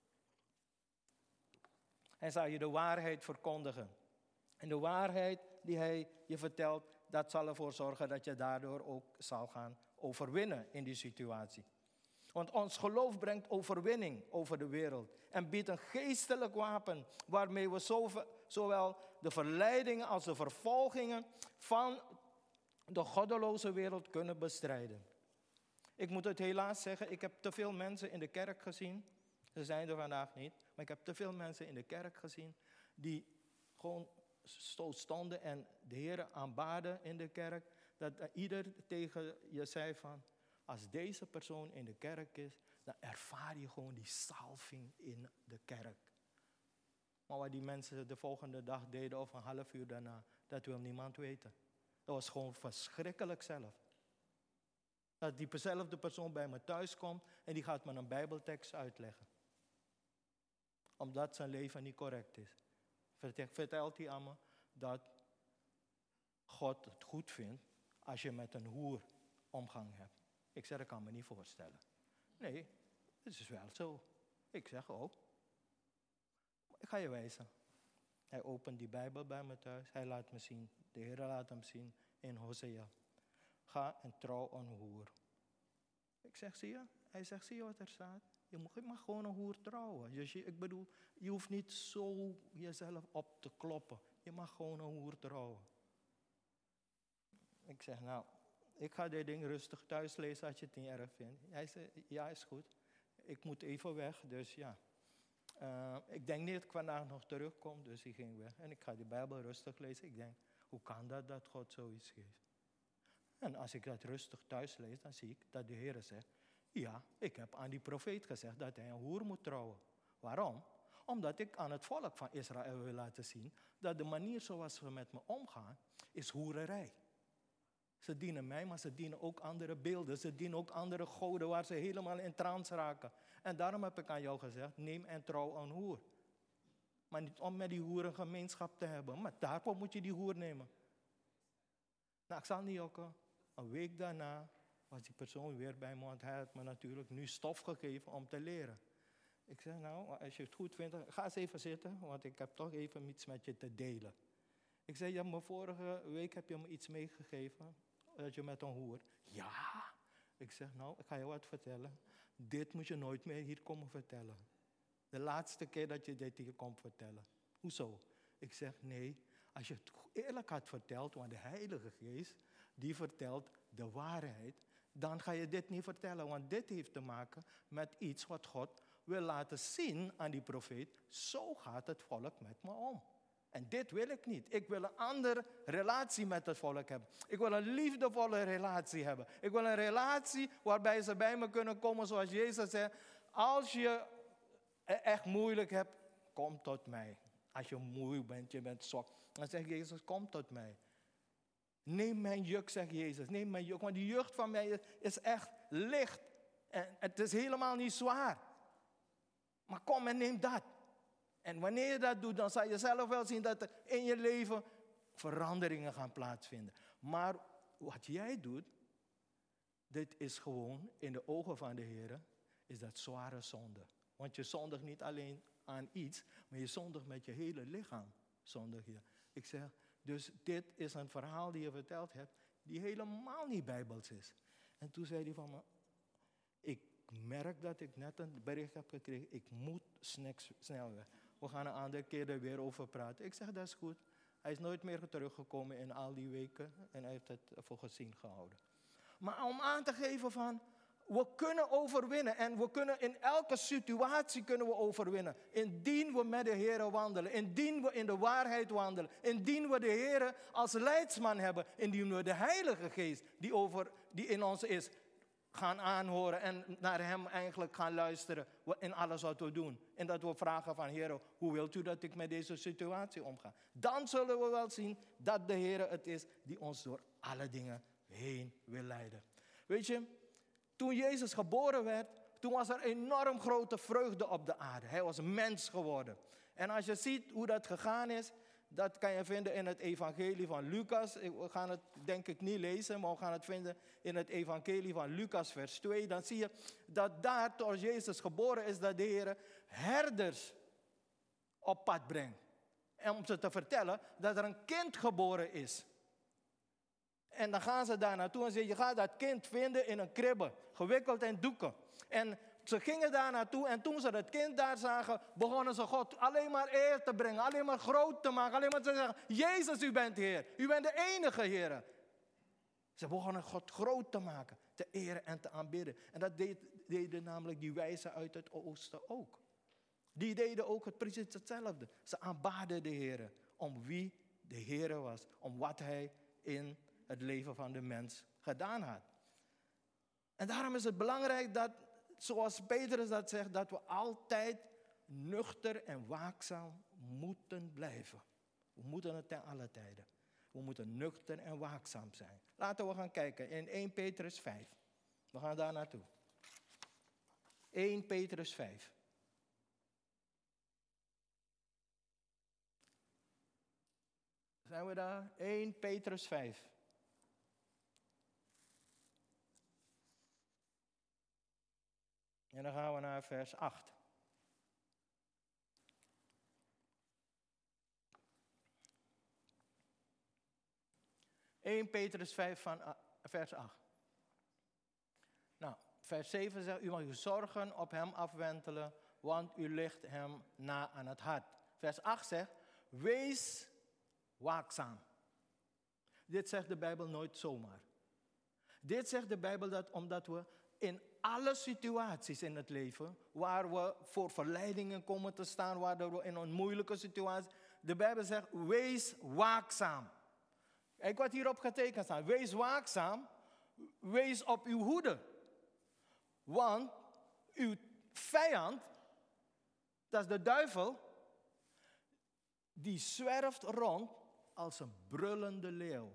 Hij zal je de waarheid verkondigen. En de waarheid die hij je vertelt, dat zal ervoor zorgen dat je daardoor ook zal gaan overwinnen in die situatie. Want ons geloof brengt overwinning over de wereld en biedt een geestelijk wapen waarmee we zowel de verleidingen als de vervolgingen van de goddeloze wereld kunnen bestrijden. Ik moet het helaas zeggen, ik heb te veel mensen in de kerk gezien. Ze zijn er vandaag niet, maar ik heb te veel mensen in de kerk gezien die gewoon zo stonden en de Heer aanbaden in de kerk. Dat ieder tegen je zei van, als deze persoon in de kerk is, dan ervaar je gewoon die salving in de kerk. Maar wat die mensen de volgende dag deden of een half uur daarna, dat wil niemand weten. Dat was gewoon verschrikkelijk zelf. Dat diezelfde persoon bij me thuis komt en die gaat me een Bijbeltekst uitleggen. Omdat zijn leven niet correct is. Vertelt hij aan me dat God het goed vindt als je met een hoer omgang hebt. Ik zeg, dat kan me niet voorstellen. Nee, het is wel zo. Ik zeg, oh, ik ga je wijzen. Hij opent die Bijbel bij me thuis. Hij laat me zien, de Heer laat hem zien in Hosea. Ga en trouw een hoer. Ik zeg, zie je? Hij zegt, zie je wat er staat? Je mag, je mag gewoon een hoer trouwen. Dus je, ik bedoel, je hoeft niet zo jezelf op te kloppen. Je mag gewoon een hoer trouwen. Ik zeg, nou, ik ga dit ding rustig thuis lezen als je het niet erg vindt. Hij zei, ja, is goed. Ik moet even weg, dus ja. Uh, ik denk niet dat ik vandaag nog terugkom, dus ik ging weg. En ik ga die Bijbel rustig lezen. Ik denk, hoe kan dat dat God zoiets geeft? En als ik dat rustig thuis lees, dan zie ik dat de Heer zegt, ja, ik heb aan die profeet gezegd dat hij een hoer moet trouwen. Waarom? Omdat ik aan het volk van Israël wil laten zien dat de manier zoals we met me omgaan, is hoererij. Ze dienen mij, maar ze dienen ook andere beelden. Ze dienen ook andere goden waar ze helemaal in trance raken. En daarom heb ik aan jou gezegd, neem en trouw een hoer. Maar niet om met die hoer een gemeenschap te hebben. Maar daarvoor moet je die hoer nemen. Nou, ik zal niet jokken. Een week daarna was die persoon weer bij me. Want hij had me natuurlijk nu stof gegeven om te leren. Ik zeg, nou, als je het goed vindt, ga eens even zitten. Want ik heb toch even iets met je te delen. Ik zei, ja, maar vorige week heb je me iets meegegeven. Dat je met een hoer. Ja. Ik zeg, nou, ik ga je wat vertellen. Dit moet je nooit meer hier komen vertellen. De laatste keer dat je dit hier komt vertellen. Hoezo? Ik zeg, nee, als je het eerlijk had verteld, want de Heilige Geest, die vertelt de waarheid, dan ga je dit niet vertellen. Want dit heeft te maken met iets wat God wil laten zien aan die profeet. Zo gaat het volk met me om. En dit wil ik niet. Ik wil een andere relatie met het volk hebben. Ik wil een liefdevolle relatie hebben. Ik wil een relatie waarbij ze bij me kunnen komen zoals Jezus zei. Als je het echt moeilijk hebt, kom tot mij. Als je moe bent, je bent zwak. Dan zegt Jezus, kom tot mij. Neem mijn juk, zegt Jezus. Neem mijn juk, want die juk van mij is echt licht. En het is helemaal niet zwaar. Maar kom en neem dat. En wanneer je dat doet, dan zal je zelf wel zien dat er in je leven veranderingen gaan plaatsvinden. Maar wat jij doet, dit is gewoon in de ogen van de Heer, is dat zware zonde. Want je zondigt niet alleen aan iets, maar je zondigt met je hele lichaam. Zondig je. Ik zeg, dus dit is een verhaal die je verteld hebt, die helemaal niet bijbels is. En toen zei hij van me, ik merk dat ik net een bericht heb gekregen, ik moet snel weg. We gaan een andere keer er weer over praten. Ik zeg, dat is goed. Hij is nooit meer teruggekomen in al die weken en hij heeft het voor gezien gehouden. Maar om aan te geven van, we kunnen overwinnen en we kunnen in elke situatie kunnen we overwinnen. Indien we met de Heer wandelen, indien we in de waarheid wandelen, indien we de Heer als leidsman hebben, indien we de Heilige Geest die, over, die in ons is, gaan aanhoren en naar hem eigenlijk gaan luisteren in alles wat we doen. En dat we vragen van Heer, hoe wilt u dat ik met deze situatie omga? Dan zullen we wel zien dat de Heer het is die ons door alle dingen heen wil leiden. Weet je, toen Jezus geboren werd, toen was er enorm grote vreugde op de aarde. Hij was mens geworden. En als je ziet hoe dat gegaan is, dat kan je vinden in het evangelie van Lucas. We gaan het denk ik niet lezen, maar we gaan het vinden in het evangelie van Lucas vers twee. Dan zie je dat daar, toen Jezus geboren is, dat de Heer herders op pad brengt. En om ze te vertellen dat er een kind geboren is. En dan gaan ze daar naartoe en zeggen, je gaat dat kind vinden in een kribbe, gewikkeld in doeken. En ze gingen daar naartoe en toen ze dat kind daar zagen, begonnen ze God alleen maar eer te brengen, alleen maar groot te maken, alleen maar te zeggen, Jezus, u bent Heer, u bent de enige Heer. Ze begonnen God groot te maken, te eren en te aanbidden. En dat deed, deden namelijk die wijzen uit het oosten ook. Die deden ook het precies hetzelfde. Ze aanbaden de Heer om wie de Heer was, om wat Hij in het leven van de mens gedaan had. En daarom is het belangrijk dat, zoals Petrus dat zegt, dat we altijd nuchter en waakzaam moeten blijven. We moeten het ten alle tijden. We moeten nuchter en waakzaam zijn. Laten we gaan kijken in eerste Petrus vijf. We gaan daar naartoe. Eerste Petrus vijf. Zijn we daar? Eerste Petrus vijf. En dan gaan we naar vers acht. Eerste Petrus vijf van uh, vers acht. Nou, vers zeven zegt, u mag uw zorgen op hem afwentelen, want u ligt hem na aan het hart. Vers acht zegt, wees waakzaam. Dit zegt de Bijbel nooit zomaar. Dit zegt de Bijbel dat omdat we in alle situaties in het leven, waar we voor verleidingen komen te staan, waardoor we in een moeilijke situatie, de Bijbel zegt, wees waakzaam. Kijk wat hierop getekend staat. Wees waakzaam, wees op uw hoede. Want uw vijand, dat is de duivel, die zwerft rond als een brullende leeuw.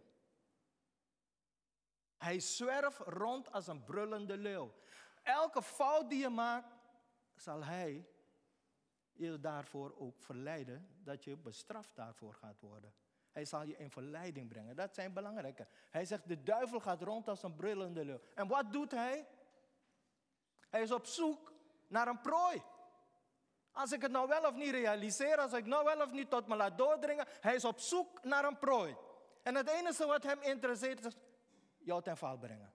Hij zwerft rond als een brullende leeuw. Elke fout die je maakt, zal hij je daarvoor ook verleiden dat je bestraft daarvoor gaat worden. Hij zal je in verleiding brengen. Dat zijn belangrijke. Hij zegt, de duivel gaat rond als een brullende leeuw. En wat doet hij? Hij is op zoek naar een prooi. Als ik het nou wel of niet realiseer, als ik nou wel of niet tot me laat doordringen, hij is op zoek naar een prooi. En het enige wat hem interesseert is jou ten val brengen.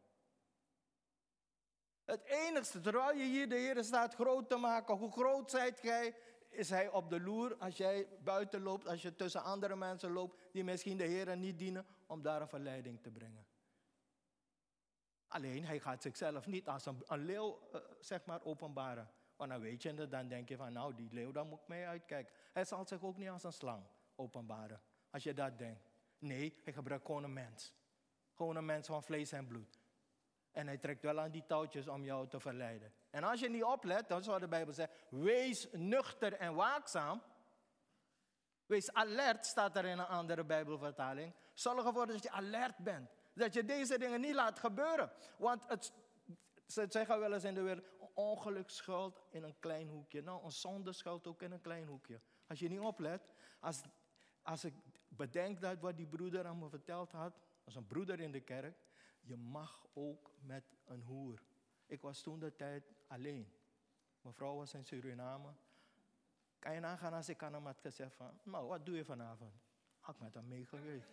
Het enigste, terwijl je hier de Heer staat groot te maken, hoe groot zijt gij, is hij op de loer als jij buiten loopt, als je tussen andere mensen loopt die misschien de Heer niet dienen, om daar een verleiding te brengen. Alleen, hij gaat zichzelf niet als een, een leeuw, uh, zeg maar, openbaren. Want dan weet je het, dan denk je van, nou, die leeuw, daar moet ik mee uitkijken. Hij zal zich ook niet als een slang openbaren, als je dat denkt. Nee, hij gebruikt gewoon een mens. Gewoon een mens van vlees en bloed. En hij trekt wel aan die touwtjes om jou te verleiden. En als je niet oplet, dan zou de Bijbel zeggen, wees nuchter en waakzaam. Wees alert, staat er in een andere Bijbelvertaling. Zorg ervoor dat je alert bent. Dat je deze dingen niet laat gebeuren. Want het, ze zeggen wel eens in de wereld, ongeluk schuilt in een klein hoekje. Nou, een zonde schuilt ook in een klein hoekje. Als je niet oplet, als, als ik bedenk dat wat die broeder aan me verteld had, als een broeder in de kerk, je mag ook met een hoer. Ik was toen de tijd alleen. Mijn vrouw was in Suriname. Kan je nagaan als ik aan hem had gezegd van, nou, wat doe je vanavond? Had ik met hem mee geweest.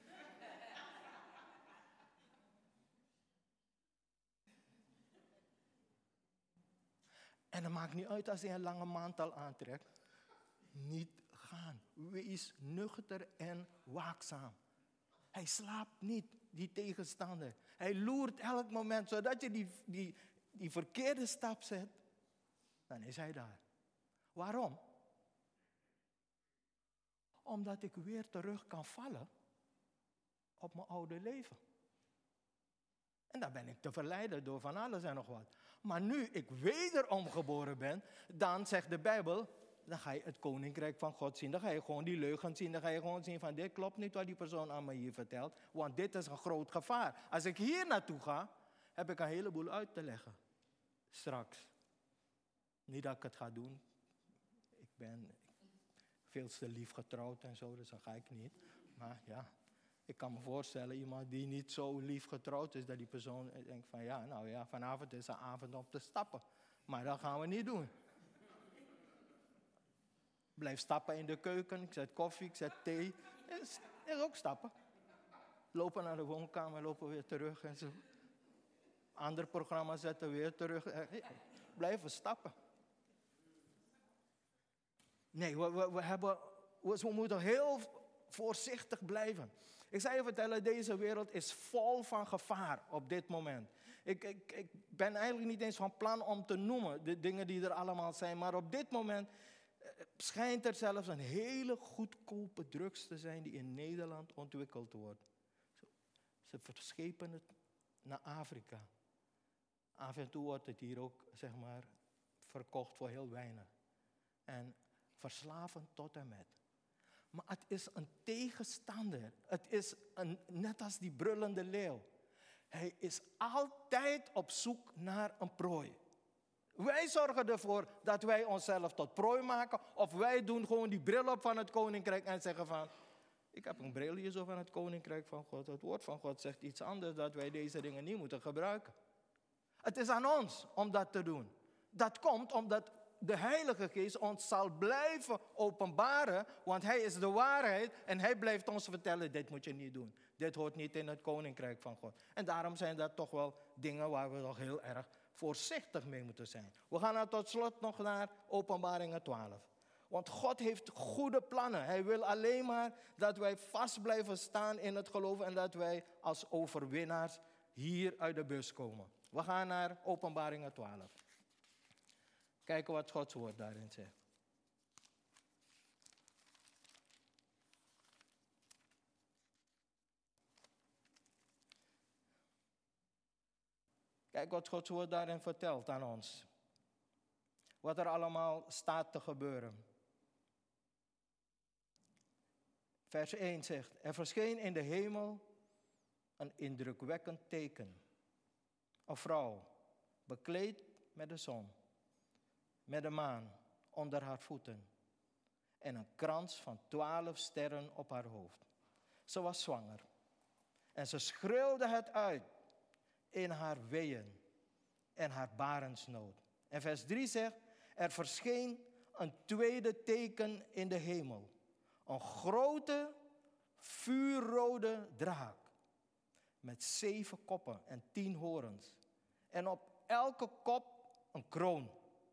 En het maakt niet uit als hij een lange mantel aantrekt. Niet gaan. Wees nuchter en waakzaam. Hij slaapt niet, die tegenstander. Hij loert elk moment, zodat je die, die, die verkeerde stap zet. Dan is hij daar. Waarom? Omdat ik weer terug kan vallen op mijn oude leven. En dan ben ik te verleiden door van alles en nog wat. Maar nu ik wederom geboren ben, dan zegt de Bijbel, dan ga je het koninkrijk van God zien. Dan ga je gewoon die leugen zien. Dan ga je gewoon zien van, dit klopt niet wat die persoon aan me hier vertelt. Want dit is een groot gevaar. Als ik hier naartoe ga, heb ik een heleboel uit te leggen. Straks. Niet dat ik het ga doen. Ik ben veel te lief getrouwd en zo, dus dan ga ik niet. Maar ja, ik kan me voorstellen, iemand die niet zo lief getrouwd is, dat die persoon denkt van, ja, nou ja, vanavond is een avond om te stappen. Maar dat gaan we niet doen. Blijf stappen in de keuken, ik zet koffie, ik zet thee. Dat is, is ook stappen. Lopen naar de woonkamer, lopen weer terug en zo. Ander programma zetten, weer terug. Blijven stappen. Nee, we, we, we, hebben, we moeten heel voorzichtig blijven. Ik zou je vertellen, deze wereld is vol van gevaar op dit moment. Ik, ik, ik ben eigenlijk niet eens van plan om te noemen de dingen die er allemaal zijn. Maar op dit moment schijnt er zelfs een hele goedkope drugs te zijn die in Nederland ontwikkeld wordt. Ze verschepen het naar Afrika. Af en toe wordt het hier ook, zeg maar, verkocht voor heel weinig. En verslavend tot en met. Maar het is een tegenstander. Het is een, net als die brullende leeuw. Hij is altijd op zoek naar een prooi. Wij zorgen ervoor dat wij onszelf tot prooi maken. Of wij doen gewoon die bril op van het koninkrijk en zeggen van... Ik heb een bril hier zo van het koninkrijk van God. Het woord van God zegt iets anders, dat wij deze dingen niet moeten gebruiken. Het is aan ons om dat te doen. Dat komt omdat de Heilige Geest ons zal blijven openbaren, want Hij is de waarheid en Hij blijft ons vertellen, dit moet je niet doen. Dit hoort niet in het koninkrijk van God. En daarom zijn dat toch wel dingen waar we nog heel erg voorzichtig mee moeten zijn. We gaan nou tot slot nog naar Openbaringen twaalf. Want God heeft goede plannen. Hij wil alleen maar dat wij vast blijven staan in het geloof en dat wij als overwinnaars hier uit de bus komen. We gaan naar Openbaringen twaalf. Kijken wat Gods woord daarin zegt. Kijk wat Gods woord daarin vertelt aan ons. Wat er allemaal staat te gebeuren. Vers één zegt, er verscheen in de hemel een indrukwekkend teken. Een vrouw, bekleed met de zon, met de maan onder haar voeten en een krans van twaalf sterren op haar hoofd. Ze was zwanger en ze schreeuwde het uit in haar weeën en haar barensnood. En vers drie zegt, er verscheen een tweede teken in de hemel. Een grote, vuurrode draak met zeven koppen en tien horens. En op elke kop een kroon.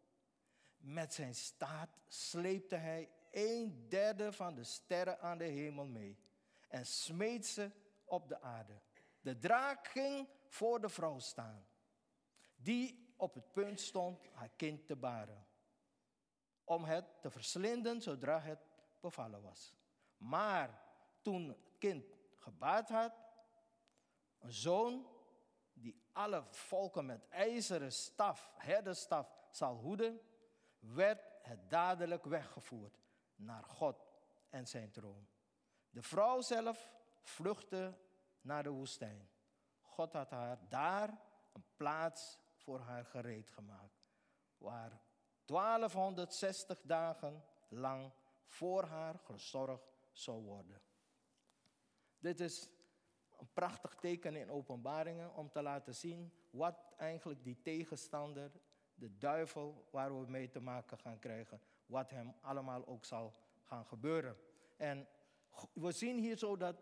Met zijn staart sleepte hij een derde van de sterren aan de hemel mee en smeet ze op de aarde. De draak ging voor de vrouw staan, die op het punt stond haar kind te baren, om het te verslinden zodra het bevallen was. Maar toen het kind gebaard had, een zoon die alle volken met ijzeren staf, herderstaf, zal hoeden, werd het dadelijk weggevoerd naar God en zijn troon. De vrouw zelf vluchtte naar de woestijn. God had haar daar een plaats voor haar gereed gemaakt, waar twaalfhonderdzestig dagen lang voor haar gezorgd zou worden. Dit is een prachtig teken in Openbaringen om te laten zien wat eigenlijk die tegenstander, de duivel, waar we mee te maken gaan krijgen, wat hem allemaal ook zal gaan gebeuren. En we zien hier zo dat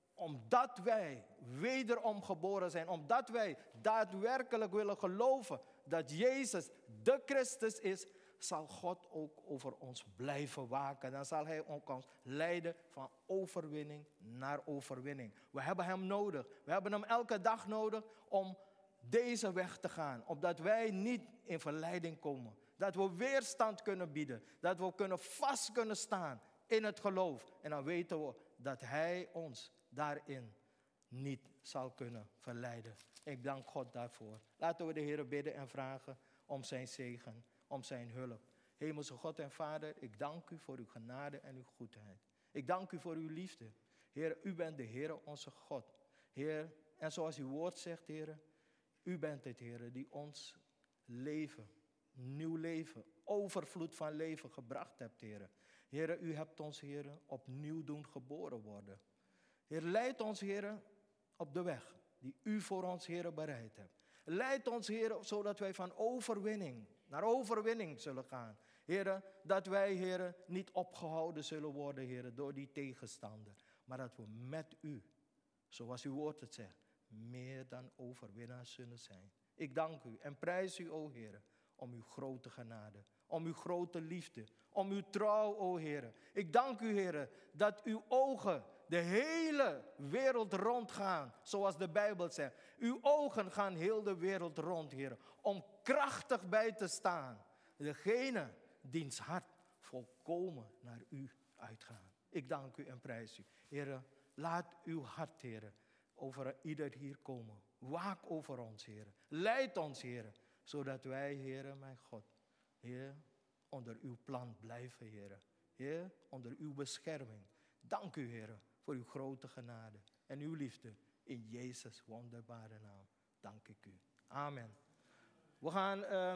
omdat wij wederom geboren zijn, omdat wij daadwerkelijk willen geloven dat Jezus de Christus is, zal God ook over ons blijven waken. Dan zal Hij ook ons leiden van overwinning naar overwinning. We hebben Hem nodig. We hebben Hem elke dag nodig om deze weg te gaan. Opdat wij niet in verleiding komen. Dat we weerstand kunnen bieden. Dat we kunnen vast kunnen staan in het geloof. En dan weten we dat Hij ons daarin niet zal kunnen verleiden. Ik dank God daarvoor. Laten we de Heer bidden en vragen om zijn zegen, om zijn hulp. Hemelse God en Vader, ik dank u voor uw genade en uw goedheid. Ik dank u voor uw liefde. Heer, u bent de Heer onze God. Heer, en zoals uw woord zegt, Heer, u bent het, Heer, die ons leven, nieuw leven, overvloed van leven gebracht hebt, Heer. Heer, u hebt ons, Heer, opnieuw doen geboren worden. Heer, leid ons, Heer, op de weg die u voor ons, Heer, bereid hebt. Leid ons, Heer, zodat wij van overwinning naar overwinning zullen gaan. Heer, dat wij, Heer, niet opgehouden zullen worden, Heer, door die tegenstander. Maar dat we met u, zoals uw woord het zegt, meer dan overwinnaars zullen zijn. Ik dank u en prijs u, o Heer, om uw grote genade, om uw grote liefde, om uw trouw, o Heer. Ik dank u, Heer, dat uw ogen de hele wereld rondgaan, zoals de Bijbel zegt. Uw ogen gaan heel de wereld rond, Heer, om krachtig bij te staan. Degene diens hart volkomen naar u uitgaan. Ik dank u en prijs u. Heer, laat uw hart, Heer, over ieder hier komen. Waak over ons, Heer. Leid ons, Heer, zodat wij, Heer, mijn God, Heer, onder uw plan blijven, Heer. Heer, onder uw bescherming. Dank u, Heer, voor uw grote genade en uw liefde in Jezus' wonderbare naam. dank ik u. Amen. We gaan... Uh,